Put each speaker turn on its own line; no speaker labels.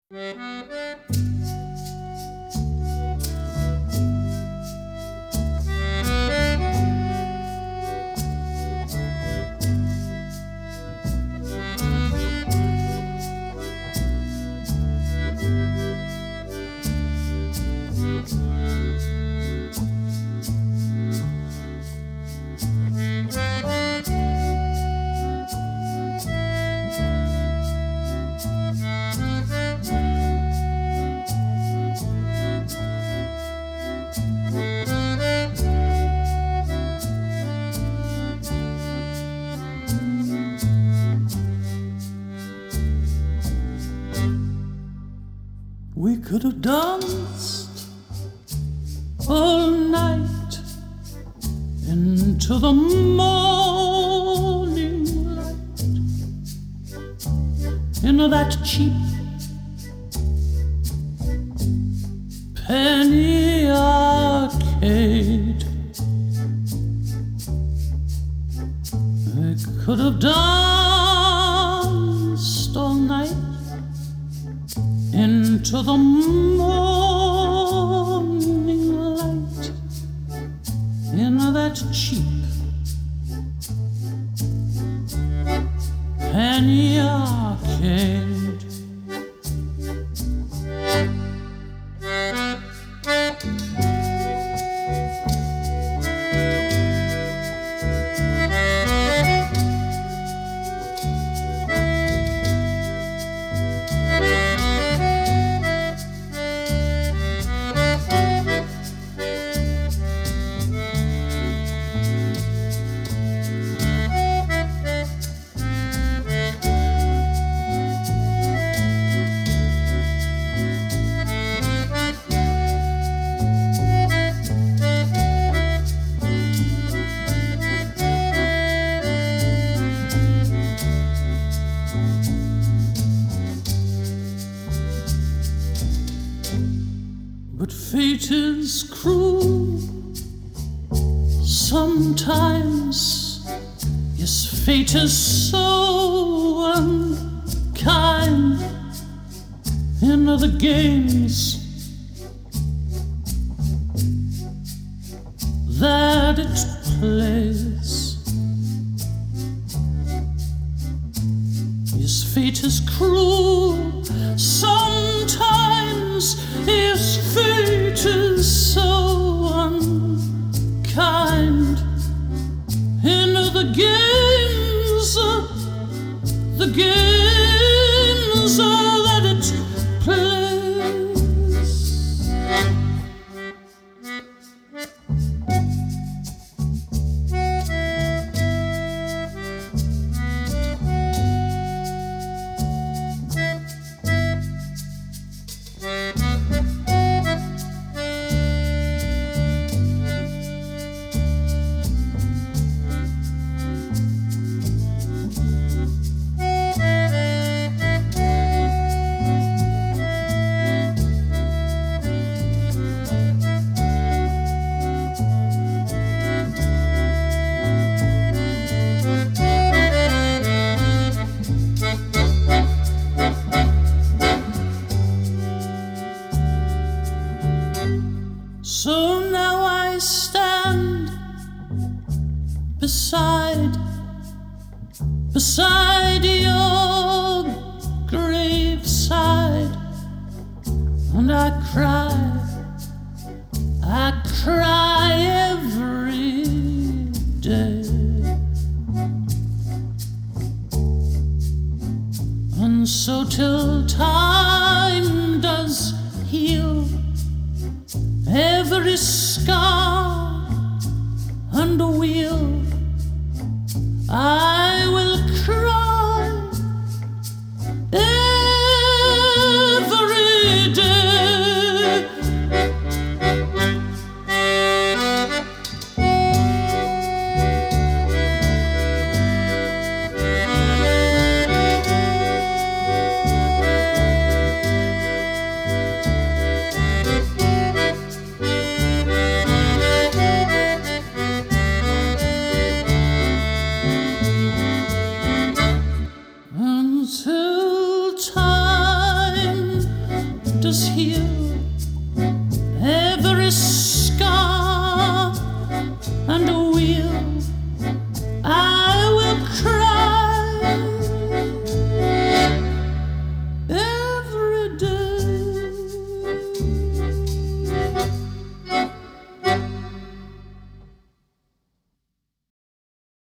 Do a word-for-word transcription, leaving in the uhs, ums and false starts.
We could have danced all night into the morning light in that cheap penny arcade. We could have danced all night into the morning light in that cheap penny arcade. But fate is cruel sometimes. Yes, fate is so unkind in other games that it plays. Yes, fate is cruel sometimes. Yes, fate is so unkind in the games, the games that it plays. So now I stand beside, beside your graveside, and I cry, I cry every day. And so till time does heal every scar and wheel, I will cry every day. does heal every scar and